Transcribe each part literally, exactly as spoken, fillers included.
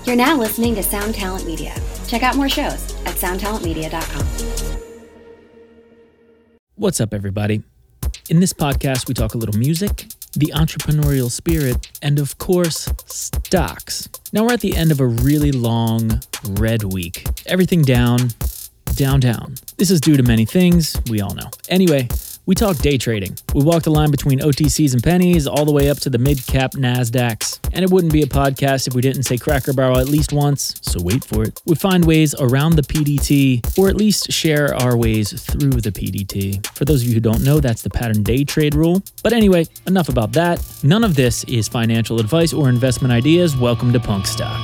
You're now listening to Sound Talent Media. Check out more shows at sound talent media dot com. What's up, everybody? In this podcast, we talk a little music, the entrepreneurial spirit, and of course, stocks. Now we're at the end of a really long red week. Everything down, down, down. This is due to many things, we all know. Anyway, we talk day trading. We walk the line between O T Cs and pennies all the way up to the mid-cap NASDAQs. And it wouldn't be a podcast if we didn't say Cracker Barrel at least once, so wait for it. We find ways around the P D T, or at least share our ways through the P D T. For those of you who don't know, that's the pattern day trade rule. But anyway, enough about that. None of this is financial advice or investment ideas. Welcome to Punk Stock.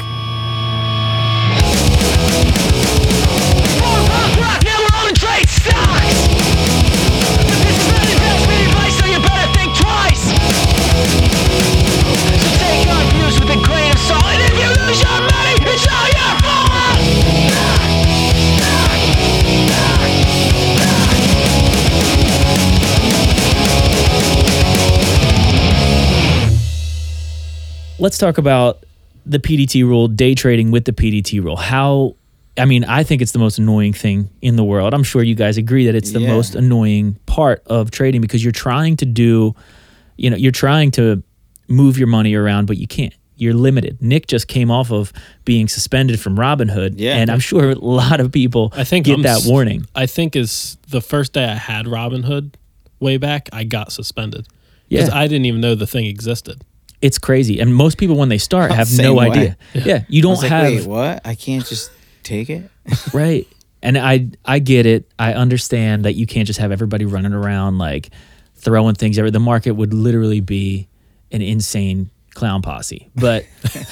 Let's talk about the P D T rule, day trading with the P D T rule. How, I mean, I think it's the most annoying thing in the world. I'm sure you guys agree that it's the Yeah. most annoying part of trading because you're trying to do, you know, you're trying to move your money around, but you can't. You're limited. Nick just came off of being suspended from Robinhood, Yeah. and I'm sure a lot of people I think get I'm that s- warning. I think is the first day I had Robinhood way back, I got suspended because Yeah. I didn't even know the thing existed. It's crazy. And most people, when they start, have Same no way. idea. Yeah. Yeah. You I don't was like, have... wait, what? I can't just take it? Right. And I I get it. I understand that you can't just have everybody running around like throwing things everywhere. The market would literally be an insane clown posse. But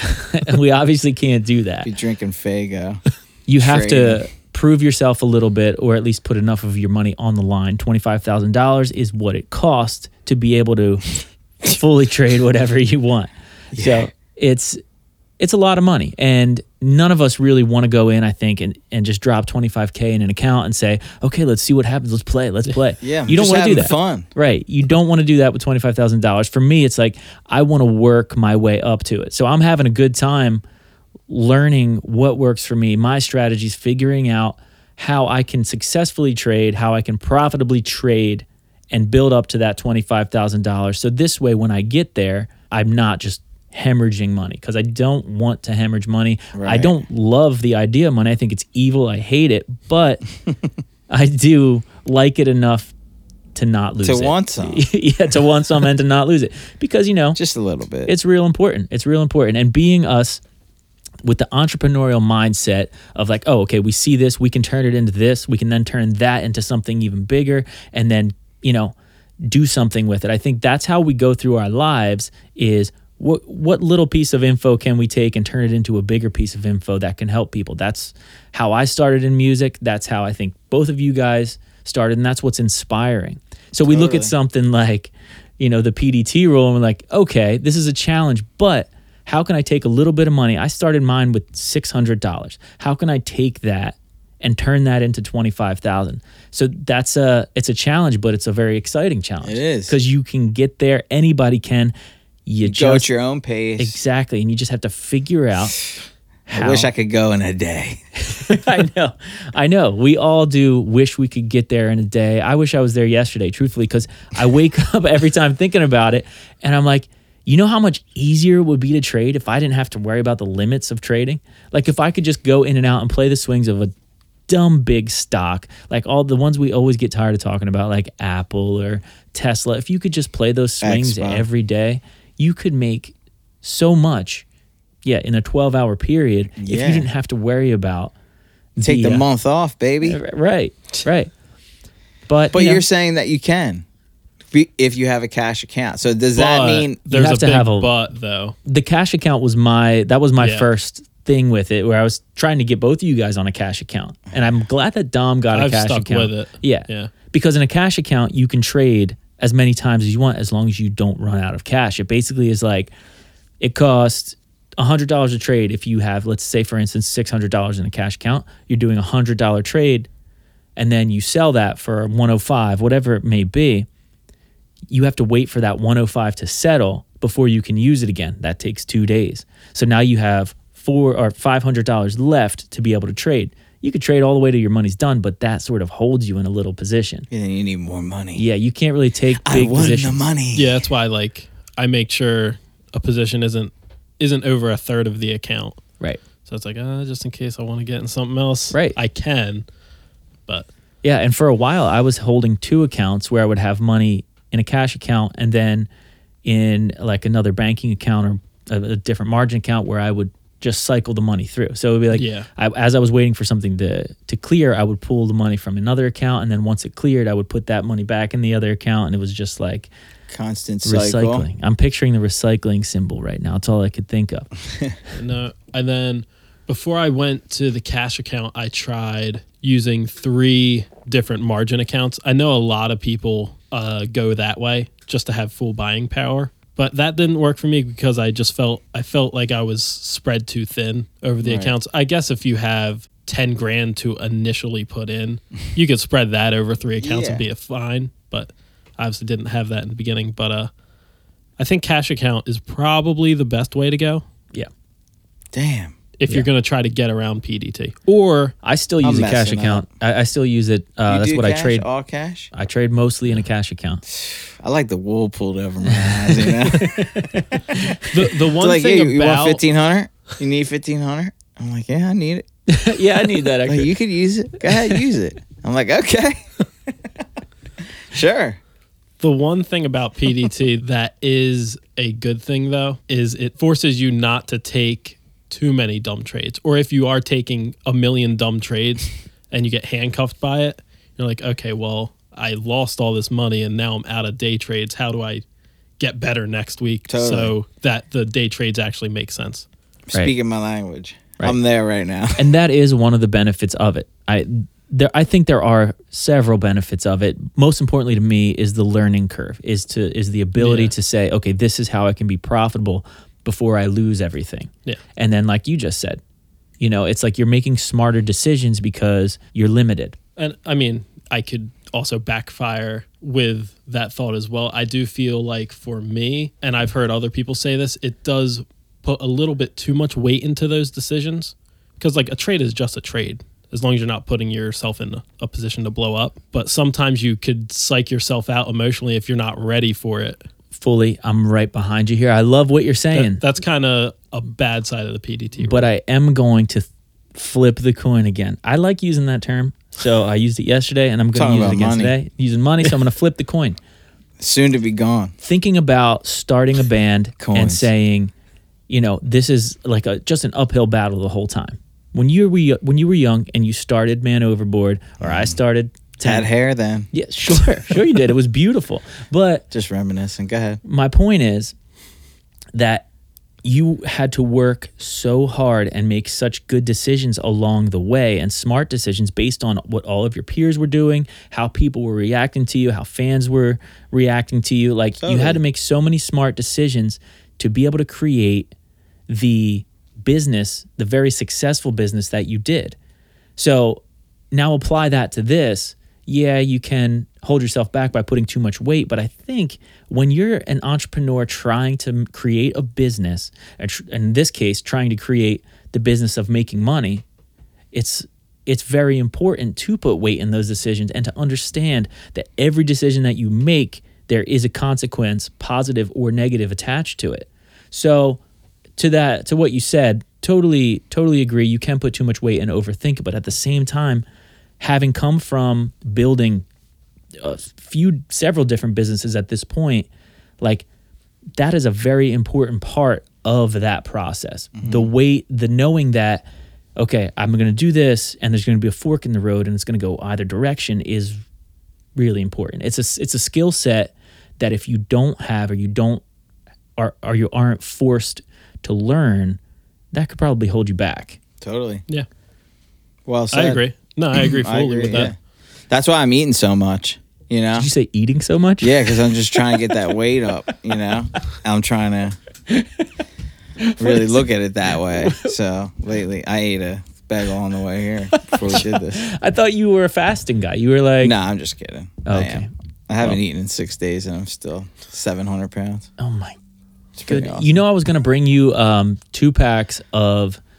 we obviously can't do that. Be drinking Fago. You have to trading. prove yourself a little bit, or at least put enough of your money on the line. twenty-five thousand dollars is what it costs to be able to fully trade whatever you want. Yeah. So it's it's a lot of money, and none of us really want to go in, I think, and, and just drop twenty-five K in an account and say, okay, let's see what happens. Let's play. Let's play. Yeah, you don't just want to do having that. fun. Right. You don't want to do that with twenty-five thousand dollars. For me, it's like I want to work my way up to it. So I'm having a good time learning what works for me, my strategies, figuring out how I can successfully trade, how I can profitably trade and build up to that twenty-five thousand dollars. So this way, when I get there, I'm not just hemorrhaging money, because I don't want to hemorrhage money. I Right. don't love the idea of money. I think it's evil. I hate it, but I do like it enough to not lose To it. want some. Yeah, to want some and to not lose it. Because, you know, Just a little bit. it's real important. It's real important. And being us with the entrepreneurial mindset of like, oh, okay, we see this, we can turn it into this, we can then turn that into something even bigger, and then, you know, do something with it. I think that's how we go through our lives is what what little piece of info can we take and turn it into a bigger piece of info that can help people. That's how I started in music. That's how I think both of you guys started, and that's what's inspiring. So we look at Totally. something like, you know, the P D T rule, and we're like, okay, this is a challenge, but how can I take a little bit of money? I started mine with six hundred dollars. How can I take that and turn that into twenty-five thousand dollars? So that's a, it's a challenge, but it's a very exciting challenge. It is. Because you can get there. Anybody can. You, You just, go at your own pace. exactly. And you just have to figure out how. I wish I could go in a day. I know. I know. We all do wish we could get there in a day. I wish I was there yesterday, truthfully, because I wake up every time thinking about it and I'm like, you know how much easier it would be to trade if I didn't have to worry about the limits of trading? Like if I could just go in and out and play the swings of a dumb big stock, like all the ones we always get tired of talking about, like Apple or Tesla. If you could just play those swings Expo. every day, you could make so much, yeah, in a twelve-hour period if Yeah. you didn't have to worry about Take the uh, month off, baby. Right, right. But, But you know, you're saying that you can be- if you have a cash account. So does that But mean there's have a to big have a- but though? the cash account was my, that was my Yeah. first thing with it, where I was trying to get both of you guys on a cash account. And I'm glad that Dom got a I've cash stuck account. with it. Yeah. Yeah. Because in a cash account, you can trade as many times as you want as long as you don't run out of cash. It basically is like, it costs one hundred dollars a trade if you have, let's say, for instance, six hundred dollars in a cash account. You're doing a one hundred dollars trade, and then you sell that for one hundred five dollars, whatever it may be. You have to wait for that one hundred five dollars to settle before you can use it again. That takes two days. So now you have four or five hundred dollars left to be able to trade. You could trade all the way to your money's done, but that sort of holds you in a little position. Yeah, you need more money. Yeah, you can't really take big I want positions. the money. Yeah, that's why like I make sure a position isn't isn't over a third of the account. Right. So it's like, uh, just in case I want to get in something else, Right. I can. But Yeah, and for a while I was holding two accounts where I would have money in a cash account and then in like another banking account or a, a different margin account where I would just cycle the money through. So it would be like, Yeah. I, as I was waiting for something to to clear, I would pull the money from another account, and then once it cleared, I would put that money back in the other account, and it was just like Constant cycle. recycling. I'm picturing the recycling symbol right now. It's all I could think of. no, and then before I went to the cash account, I tried using three different margin accounts. I know a lot of people uh, go that way just to have full buying power. But that didn't work for me because I just felt I felt like I was spread too thin over the Right. accounts. I guess if you have ten grand to initially put in, you could spread that over three accounts and Yeah. be a fine. But I obviously didn't have that in the beginning. But uh, I think cash account is probably the best way to go Yeah. Damn. if Yeah. you're going to try to get around P D T. Or I still I'm use a cash messing account. I, I still use it. Uh, You that's do what cash, I trade. All cash? I trade mostly in a cash account. I like the wool pulled over my eyes, you know? the the one It's like, thing hey, you want about fifteen hundred? You need fifteen hundred? I'm like, yeah, I need it. Yeah, I need that. Like, Actually. you could use it. Go ahead, use it. I'm like, okay. Sure. The one thing about P D T that is a good thing, though, is it forces you not to take too many dumb trades. Or if you are taking a million dumb trades and you get handcuffed by it, you're like, okay, well, I lost all this money and now I'm out of day trades. How do I get better next week Totally. so that the day trades actually make sense? Right. Speaking my language. Right. I'm there right now. And that is one of the benefits of it. I there I think there are several benefits of it. Most importantly to me is the learning curve, is to is the ability Yeah. to say, okay, this is how I can be profitable before I lose everything. Yeah. And then like you just said, you know, it's like you're making smarter decisions because you're limited. And I mean, I could also backfire with that thought as well. I do feel like for me, and I've heard other people say this, it does put a little bit too much weight into those decisions because like a trade is just a trade as long as you're not putting yourself in a, a position to blow up. But sometimes you could psych yourself out emotionally if you're not ready for it. Fully, I'm right behind you here. I love what you're saying. That, that's kind of a bad side of the P D T. But I am going to th- flip the coin again. I like using that term. So I used it yesterday and I'm going to Talking use it about again money. today. Using money, so I'm going to flip the coin. Soon to be gone. Thinking about starting a band and Coins. saying, you know, this is like a just an uphill battle the whole time. When you were when you were young and you started Man Overboard, or I started Had hair then. Yeah, sure, sure you did. It was beautiful. But Just reminiscing. Go ahead. my point is that you had to work so hard and make such good decisions along the way and smart decisions based on what all of your peers were doing, how people were reacting to you, how fans were reacting to you. Like you had to make so many smart decisions to be able to create the business, the very successful business that you did. So now apply that to this. Yeah, you can hold yourself back by putting too much weight, but I think when you're an entrepreneur trying to create a business, and tr- in this case, trying to create the business of making money, it's it's very important to put weight in those decisions and to understand that every decision that you make, there is a consequence, positive or negative, attached to it. So to that, to what you said, totally, totally agree. You can put too much weight and overthink it, but at the same time, having come from building a few, several different businesses at this point, like that is a very important part of that process. Mm-hmm. The weight, the knowing that, okay, I'm going to do this and there's going to be a fork in the road and it's going to go either direction is really important. It's a, it's a skill set that if you don't have, or you don't, or, or you aren't forced to learn, that could probably hold you back. Totally. Yeah. Well said. I agree. No, I agree fully I agree, with that. yeah. That's why I'm eating so much, you know? Did you say eating so much? Yeah, because I'm just trying to get that weight up, you know? I'm trying to really look at it that way. So lately, I ate a bagel on the way here before we did this. I thought you were a fasting guy. You were like, No, I'm just kidding. Oh, I okay. am. I haven't Well. eaten in six days and I'm still seven hundred pounds. oh my It's good. pretty awesome. You know, I was going to bring you um, two packs of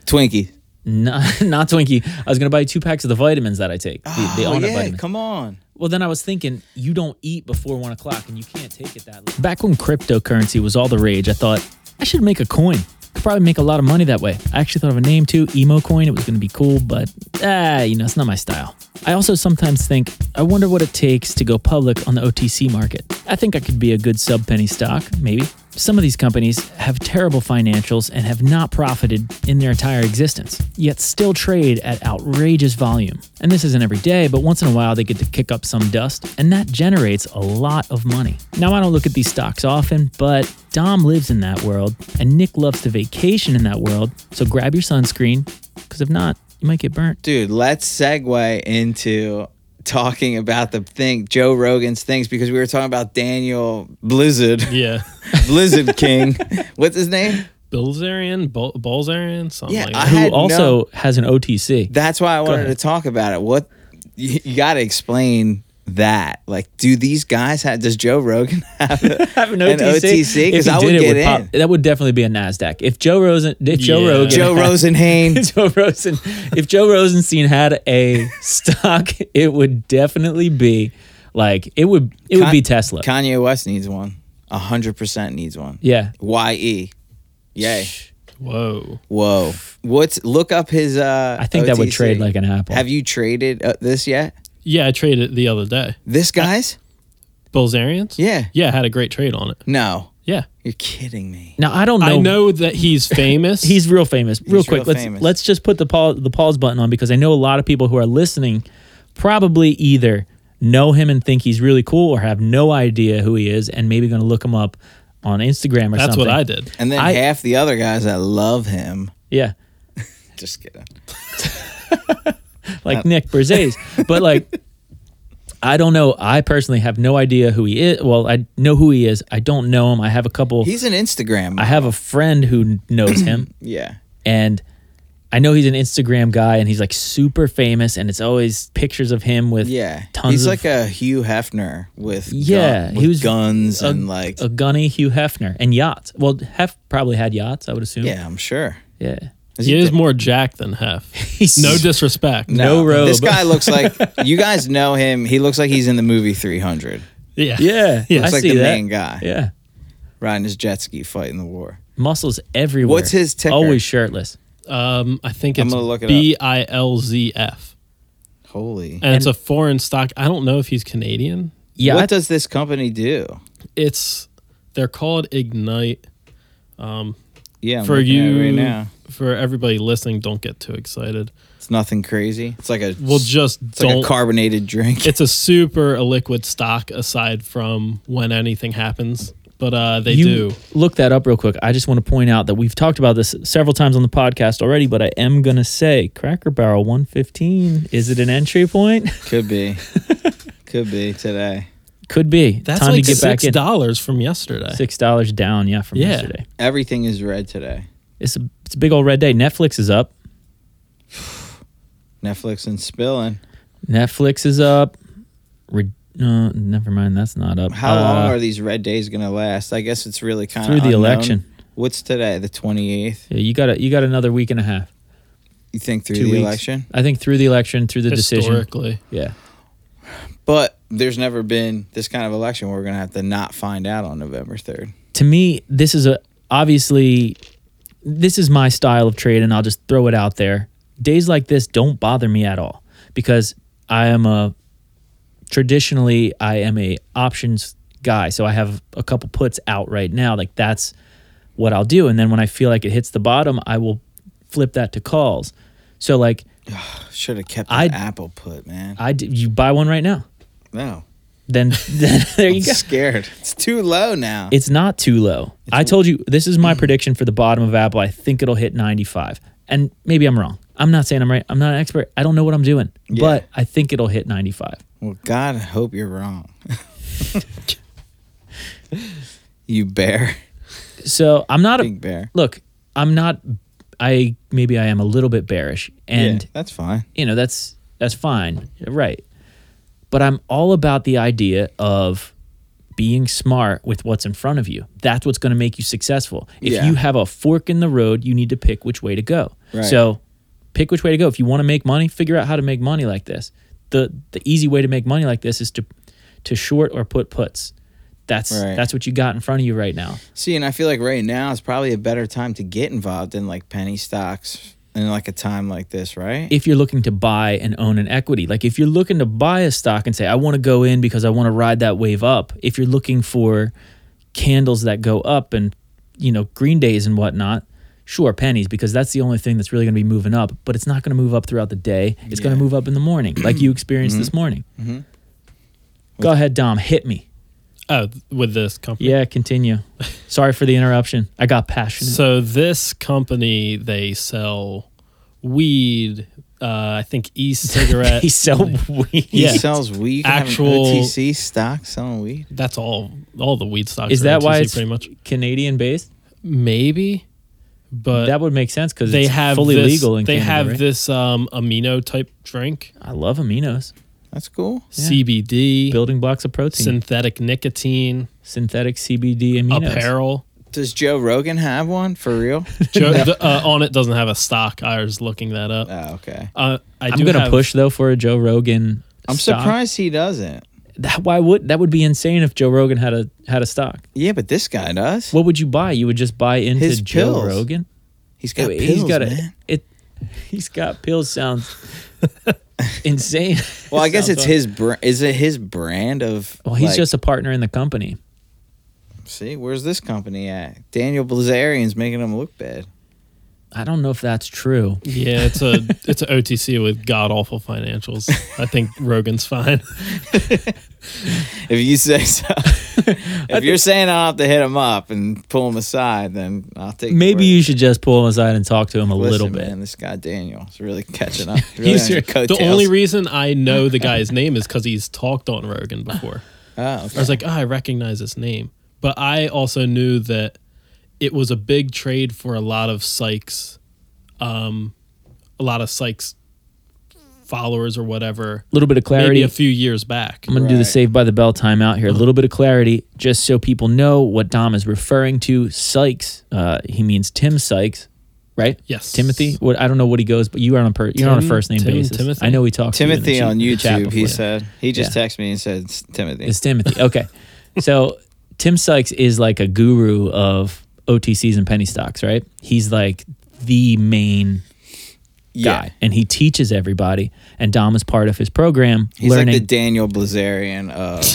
Twinkie. Not, not Twinkie. I was going to buy you two packs of the vitamins that I take. The, the Oh, Onnit yeah, vitamins. come on. Well, then I was thinking, you don't eat before one o'clock and you can't take it that late. Back when cryptocurrency was all the rage, I thought, I should make a coin. Could probably make a lot of money that way. I actually thought of a name too, Emo Coin. It was going to be cool, but ah, you know, it's not my style. I also sometimes think, I wonder what it takes to go public on the O T C market. I think I could be a good sub-penny stock, maybe. Some of these companies have terrible financials and have not profited in their entire existence, yet still trade at outrageous volume. And this isn't every day, but once in a while they get to kick up some dust, and that generates a lot of money. Now, I don't look at these stocks often, but Dom lives in that world, and Nick loves to vacation in that world, so grab your sunscreen, because if not, you might get burnt. Dude, let's segue into talking about the thing, Joe Rogan's things, because we were talking about Daniel Blizzard, Yeah. Blizzard King. What's his name? Bilzerian, Bul- Bulzerian, something Yeah, like I that. Who had also no- has an O T C. That's why I wanted ahead. to talk about it. What you, you got to explain that. Like, do these guys have? Does Joe Rogan have, a, Have an an O T C? O T C? If Because he I did, would it get would pop- in. that would definitely be a NASDAQ. If Joe Rosen, if Joe Yeah. Rogan, Joe Rosenhain. Joe Rosen, if Joe Rosenstein had a stock, it would definitely be like it would. It would Con- be Tesla. Kanye West needs one. A hundred percent needs one. Yeah. Y E. Yay. Whoa. Whoa. What's look up his uh I think that would O T C. trade like an apple. Have you traded uh, this yet? Yeah, I traded the other day. This guy's? Bilzerians? Yeah. Yeah, I had a great trade on it. No. Yeah. You're kidding me. Now I don't know. I know that he's famous. He's real famous. Real He's quick, real let's famous. let's just put the pause the pause button on because I know a lot of people who are listening probably either know him and think he's really cool or have no idea who he is and maybe going to look him up on Instagram or That's something. what I did. And then I- half the other guys that love him. Yeah. Just kidding. Like Nick Berzais. But like, I don't know. I personally have no idea who he is. Well, I know who he is. I don't know him. I have a couple. He's an Instagram. I have a friend who knows him, Yeah. and I know he's an Instagram guy, and he's like super famous, and it's always pictures of him with Yeah. tons He's of like a Hugh Hefner with Yeah, gun, he with was guns a, and like a gunny Hugh Hefner and yachts. Well, Hef probably had yachts, I would assume. yeah, I'm sure. Yeah. Is He he is di- more Jack than Hef. He's No disrespect. No robe. This guy looks like you guys know him. He looks like he's in the movie three hundred. Yeah. Yeah. Yeah. I Looks like see the that. main guy Yeah. riding his jet ski fighting the war. Muscles everywhere. What's his ticker? Always shirtless. Um, I think I'm it's gonna look it B I L Z F. Holy. And, it's a foreign stock. I don't know if he's Canadian. Yeah. what I- does this company do? It's they're called Ignite. Um, Yeah, I'm for looking at it you, right now. for everybody listening, don't get too excited. It's nothing crazy. It's like a We'll just it's don't. like a carbonated drink. It's a super illiquid stock aside from when anything happens. But uh, they you do. look that up real quick. I just want to point out that we've talked about this several times on the podcast already, but I am going to say Cracker Barrel one fifteen. Is it an entry point? Could be. Could be today. Could be. That's Time like to get back six in. dollars from yesterday. Six dollars down, yeah, from Yeah. yesterday. Everything is red today. It's a it's a big old red day. Netflix is up. Netflix and spilling. Netflix is up. Re- no, never mind. That's not up. How Uh, long are these red days going to last? I guess it's really kind of through the election? What's today? The twenty-eighth? Yeah, you got a, you got another week and a half. You think through Two the weeks. election? I think through the election, through the decision. Historically. Yeah. But there's never been this kind of election where we're going to have to not find out on November third. To me, this is a obviously this is my style of trade, and I'll just throw it out there. Days like this don't bother me at all because I am a traditionally I am a options guy, so I have a couple puts out right now. Like that's what I'll do, and then when I feel like it hits the bottom, I will flip that to calls. So like Should have kept I- the Apple put, man. I d- you buy one right now, No. then, then there you I'm go. scared. It's too low now. It's not too low. I told you this is my prediction for the bottom of Apple. I think it'll hit ninety-five. And maybe I'm wrong. I'm not saying I'm right. I'm not an expert. I don't know what I'm doing. Yeah. But I think it'll hit ninety-five. Well, God, I hope you're wrong. You bear. So I'm not a Big bear. look, I'm not I maybe I am a little bit bearish. And yeah, that's fine. you know, that's that's fine. Right. But I'm all about the idea of being smart with what's in front of you. That's what's going to make you successful. If Yeah. you have a fork in the road, you need to pick which way to go. Right. So pick which way to go. If you want to make money, figure out how to make money like this. The the easy way to make money like this is to to short or put puts. That's Right. that's what you got in front of you right now. See, and I feel like right now is probably a better time to get involved in like penny stocks in like a time like this, right? If you're looking to buy and own an equity, like if you're looking to buy a stock and say, I want to go in because I want to ride that wave up. If you're looking for candles that go up and, you know, green days and whatnot, sure, pennies, because that's the only thing that's really going to be moving up, but it's not going to move up throughout the day. It's going Yeah. to move up in the morning, like you experienced this morning. Mm-hmm. Go ahead, Dom, hit me. Oh, with this company. Yeah, continue. Sorry for the interruption. I got passionate. So this company, they sell weed, uh, I think e-cigarette. He sell weed. He Yeah. sells weed. You can have an Actual- O T C stock selling weed. That's all. All the weed stocks. Is are that why O T C it's pretty much? Canadian based? Maybe, but That would make sense because they it's have fully this, legal in They Canada, have right? this um, amino type drink, I love aminos. That's cool. Yeah. C B D, Building blocks of protein. synthetic nicotine, Synthetic C B D aminos. apparel. Does Joe Rogan have one for real? Joe, the, uh, on it doesn't have a stock. I was looking that up. Oh, okay. Uh, I I'm do gonna have, push though for a Joe Rogan. I'm stock. surprised he doesn't. That, why would that would be insane if Joe Rogan had a had a stock? Yeah, but this guy does. What would you buy? You would just buy into His Joe pills. Rogan. He's got Wait, pills, he's got man. a it. He's got pills. Sounds insane. Well, I guess Sounds it's hard. his. Br- is it his brand of? Well, he's like- just a partner in the company. See, where's this company at? Daniel Blazarian's making him look bad. I don't know if that's true. Yeah, it's a it's an O T C with god awful financials. I think Rogan's fine. If you say so. If you're saying I'll have to hit him up and pull him aside, then I'll take. Maybe your you should just pull him aside and talk to him a word. little Listen, bit. Man, this guy Daniel is really catching up. Really He's on your your- The coattails. only reason I know the guy's name is because he's talked on Rogan before. Oh, okay. I was like, oh, I recognize this name. But I also knew that it was a big trade for a lot of Sykes, um, a lot of Sykes followers or whatever. A little bit of clarity. Maybe a few years back. I'm going to do the Right. Saved by the Bell timeout here. A little bit of clarity, just so people know what Dom is referring to. Sykes, uh, he means Tim Sykes, right? Yes. Timothy. What I don't know what he goes, but you are on a per, you're on a Tim- first name Tim- basis. Timothy? I know we talked to you in Timothy the on chat- chat YouTube. He before. said he just Yeah. texted me and said it's Timothy. It's Timothy. Okay, so Tim Sykes is like a guru of O T Cs and penny stocks, right? He's like the main yeah. guy, and he teaches everybody. And Dom is part of his program, He's learning. like the Daniel Blazarian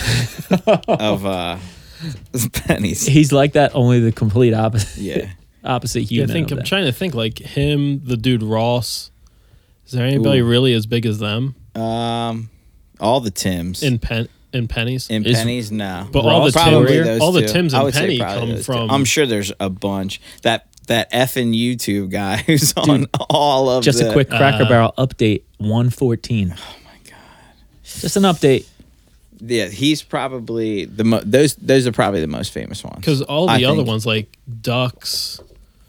of of uh, pennies. He's like that, only the complete opposite. Yeah. opposite Yeah, I human. think of I'm that. trying to think like him, the dude Ross. Is there anybody Ooh. really as big as them Um, all the Tims in pen in pennies? in Is- pennies, no. But all the Probably Tim- those all the two. Tims I and would say Penny probably come those two. from- I'm sure there's a bunch. That that effing YouTube guy who's on all of Just the, a quick Cracker uh, Barrel update. one fourteen. Oh my god. Just an update. Yeah, he's probably the mo- those those are probably the most famous ones. Because all the I other think. ones like Ducks,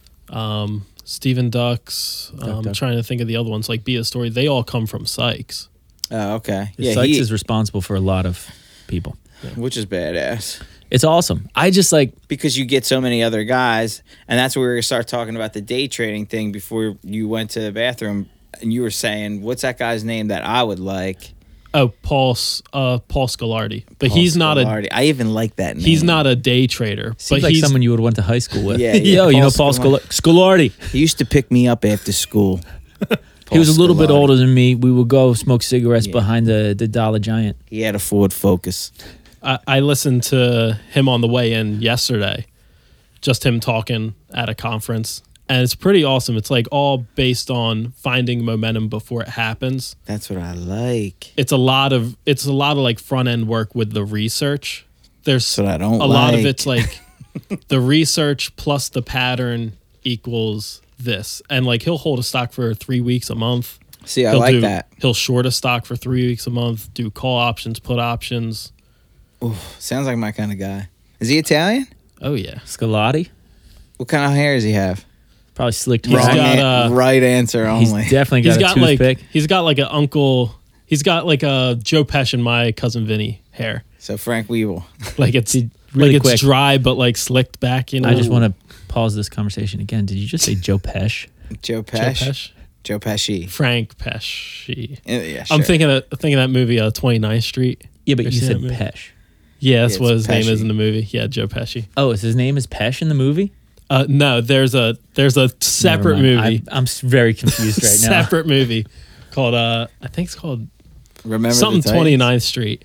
um, Stephen Ducks. I'm Duck. trying to think of the other ones like Be a Story. They all come from Sykes. Oh, okay. Yeah, Yeah, Sykes he, is responsible for a lot of people. which is badass. It's awesome. I just like Because you get so many other guys, and that's where we're gonna start talking about the day trading thing. Before you went to the bathroom, and you were saying, "What's that guy's name that I would like?" Oh, Paul, S- uh, Paul Scolardi, but Paul he's not a Scolardi. I even like that name. he's not a day trader. seems but like he's someone you would went to high school with. Yeah, yeah, Yo, you know Paul Paul Scolardi. Scolardi. He used to pick me up after school. He was a little bit Scolardi. older than me. We would go smoke cigarettes Yeah. behind the, the Dollar Giant. He had a Ford Focus. I, I listened to him on the way in yesterday, just him talking at a conference, and it's pretty awesome. It's like all based on finding momentum before it happens. That's what I like. It's a lot of it's a lot of like front end work with the research. There's That's what I don't a lot of like. it's like the research plus the pattern equals this, and like he'll hold a stock for three weeks a month. See, I He'll like do, that. He'll short a stock for three weeks a month. Do call options, put options. Sounds like my kind of guy. Is he Italian? Oh yeah. Scolardi? What kind of hair does he have? Probably slicked He's back. Wrong got, an- uh, right answer He's only. definitely got He's a got like toothpick. he's got like an uncle. He's got like a Joe Pesci and my cousin Vinny hair. So Frank Weevil. Like it's Really like it's quick. dry, but like slicked back. You know. I just want to pause this conversation again. Did you just say Joe Pesci? Joe Joe Pesci. Pesci. Joe Pesci. Frank Pesci. Yeah, yeah, I'm sure. thinking of thinking of that movie, uh, twenty-ninth Street. Yeah, but You you seen said that movie? Pesh. Yeah, that's Yeah, what it's his name is Pesci. in the movie. Yeah, Joe Pesci. Oh, is his name is Pesh in the movie? Uh, no, there's a there's a separate Never mind. movie, I, I'm s- very confused right now. separate movie called uh, I think it's called Remember something the Titans? twenty-ninth Street.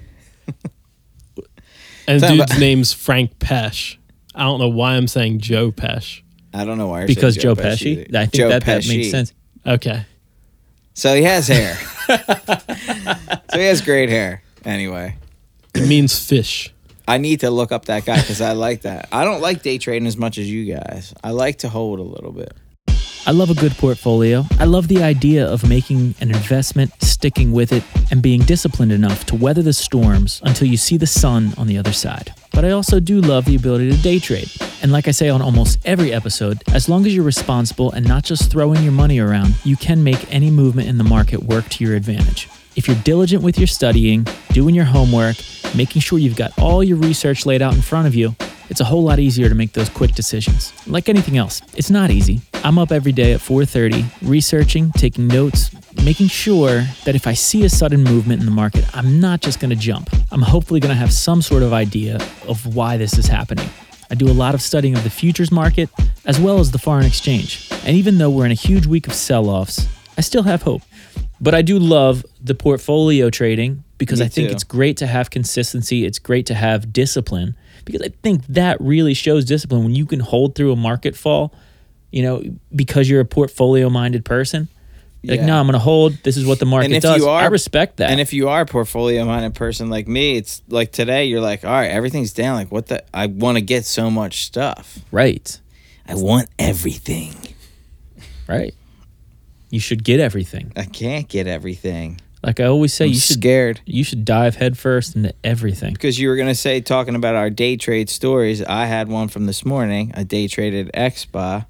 And Talking dude's about- name's Frank Pesh. I don't know why I'm saying Joe Pesh. I don't know why. you're Because saying Joe Pesci? either. I think Joe that, that Pesci. makes sense. Okay. So he has hair. So he has great hair. Anyway, It means fish. I need to look up that guy because I like that. I don't like day trading as much as you guys. I like to hold a little bit. I love a good portfolio. I love the idea of making an investment, sticking with it, and being disciplined enough to weather the storms until you see the sun on the other side. But I also do love the ability to day trade. And like I say on almost every episode, as long as you're responsible and not just throwing your money around, you can make any movement in the market work to your advantage. If you're diligent with your studying, doing your homework, making sure you've got all your research laid out in front of you, it's a whole lot easier to make those quick decisions. Like anything else, it's not easy. I'm up every day at four thirty, researching, taking notes, making sure that if I see a sudden movement in the market, I'm not just going to jump. I'm hopefully going to have some sort of idea of why this is happening. I do a lot of studying of the futures market as well as the foreign exchange. And even though we're in a huge week of sell-offs, I still have hope. But I do love the portfolio trading because Me I think too. it's great to have consistency. It's great to have discipline because I think that really shows discipline when you can hold through a market fall, you know, because you're a portfolio minded person. Like, Yeah. no, I'm going to hold. This is what the market And if does. you are- I respect that. And if you are a portfolio minded person like me, it's like today you're like, all right, everything's down. Like, what the? I want to get so much stuff. right, I want everything. right. You should get everything. I can't get everything. Like I always say, I'm you should scared. you should dive headfirst into everything. Because you were going to say, talking about our day trade stories, I had one from this morning. I day traded X B A,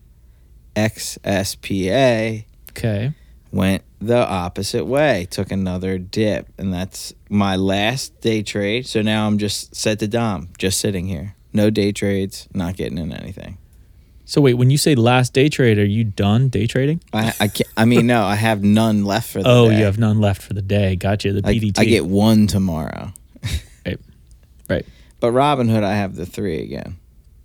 X S P A, Okay. went the opposite way, took another dip. And that's my last day trade. So now I'm just set to Dom, just sitting here. No day trades, not getting in anything. So wait, when you say last day trade, are you done day trading? I I, can't, I mean, no, I have none left for the Oh, day. you have none left for the day. Gotcha. The I, P D T. I get one tomorrow. right. Right. But Robinhood, I have the three again.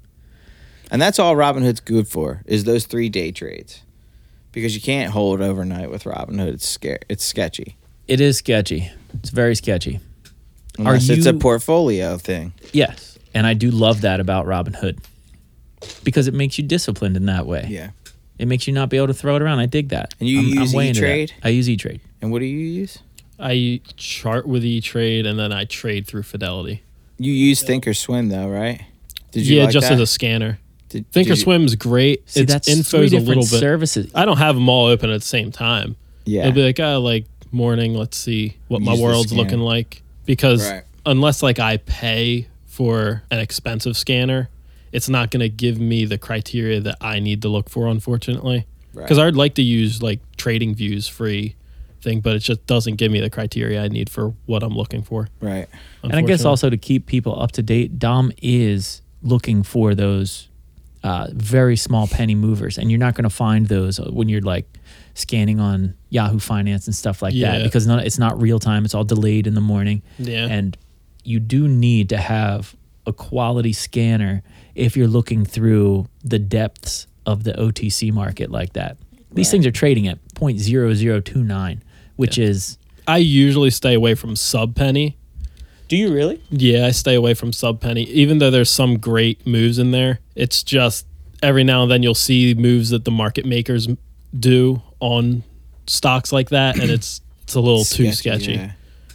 And that's all Robinhood's good for, is those three day trades. Because you can't hold overnight with Robinhood. It's scary. It's sketchy. It is sketchy. It's very sketchy. Unless it's a you- portfolio thing. Yes. And I do love that about Robinhood because it makes you disciplined in that way. Yeah. It makes you not be able to throw it around. I dig that. And you I'm, use I'm way into that. E-Trade? I use E-Trade. And what do you use? I chart with E-Trade and then I trade through Fidelity. You use Thinkorswim, though, right? Did you yeah, like just that? as a scanner. Did, did you- Thinkorswim's great. See, its that's info's three a different little bit. services. I don't have them all open at the same time. Yeah. It'll be like, oh, like morning. Let's see what my Use the world's scanner. looking like. Because Right. unless like I pay for an expensive scanner, it's not going to give me the criteria that I need to look for, unfortunately. Right. Because I'd like to use like Trading Views free thing, but it just doesn't give me the criteria I need for what I'm looking for. Right. And I guess also to keep people up to date, Dom is looking for those uh, very small penny movers. And you're not going to find those when you're like scanning on Yahoo Finance and stuff like Yeah. that because none, it's not real time. It's all delayed in the morning. Yeah. And you do need to have a quality scanner if you're looking through the depths of the O T C market like that. These Right. things are trading at zero point zero zero two nine, which is... I usually stay away from sub penny. Do you really? Yeah, I stay away from sub penny, even though there's some great moves in there. It's just every now and then you'll see moves that the market makers m- do on stocks like that, and it's it's a little too sketchy. Yeah.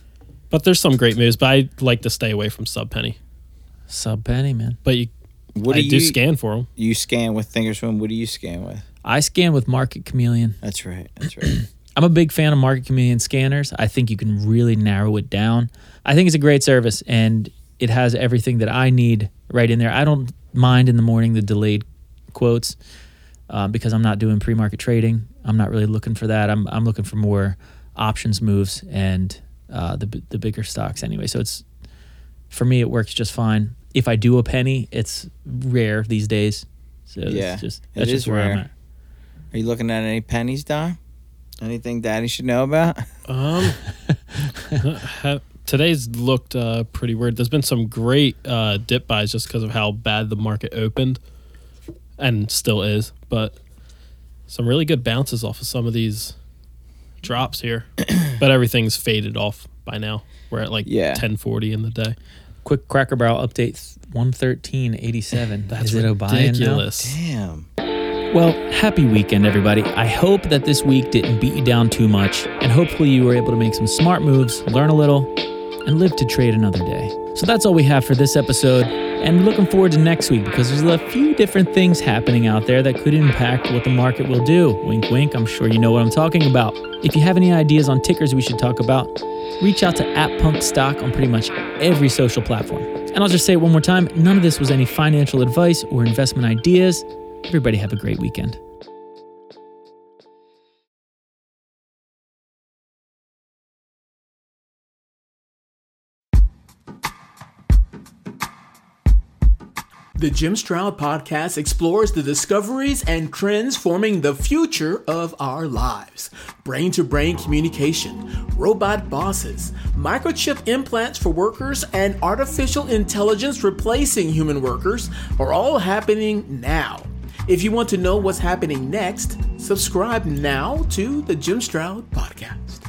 But there's some great moves, but I like to stay away from sub penny. Sub penny, man. But you, What I do do you scan for them. You scan with Thinkorswim. What do you scan with? I scan with Market Chameleon. That's right. That's right. I'm a big fan of Market Chameleon scanners. I think you can really narrow it down. I think it's a great service, and it has everything that I need right in there. I don't mind in the morning the delayed quotes uh, because I'm not doing pre-market trading. I'm not really looking for that. I'm I'm looking for more options moves and uh, the the bigger stocks anyway. So it's For me, it works just fine. If I do a penny, it's rare these days. So Yeah, it's just, it that's is just where I'm rare. at. Are you looking at any pennies, Don? Anything Daddy should know about? Um, ha- today's looked uh, pretty weird. There's been some great uh, dip buys just because of how bad the market opened, and still is. But some really good bounces off of some of these drops here. But everything's faded off by now. We're at like Yeah. ten forty in the day. Quick Cracker Barrel update, one thirteen eighty-seven. That's Is it a buy-in now? ridiculous. Damn. Well, happy weekend, everybody. I hope that this week didn't beat you down too much, and hopefully you were able to make some smart moves, learn a little, and live to trade another day. So that's all we have for this episode, and we're looking forward to next week because there's a few different things happening out there that could impact what the market will do. Wink, wink. I'm sure you know what I'm talking about. If you have any ideas on tickers we should talk about, reach out to at Punk Stock on pretty much every social platform. And I'll just say it one more time, none of this was any financial advice or investment ideas. Everybody have a great weekend. The Jim Stroud Podcast explores the discoveries and trends forming the future of our lives. Brain-to-brain communication, robot bosses, microchip implants for workers, and artificial intelligence replacing human workers are all happening now. If you want to know what's happening next, subscribe now to the Jim Stroud Podcast.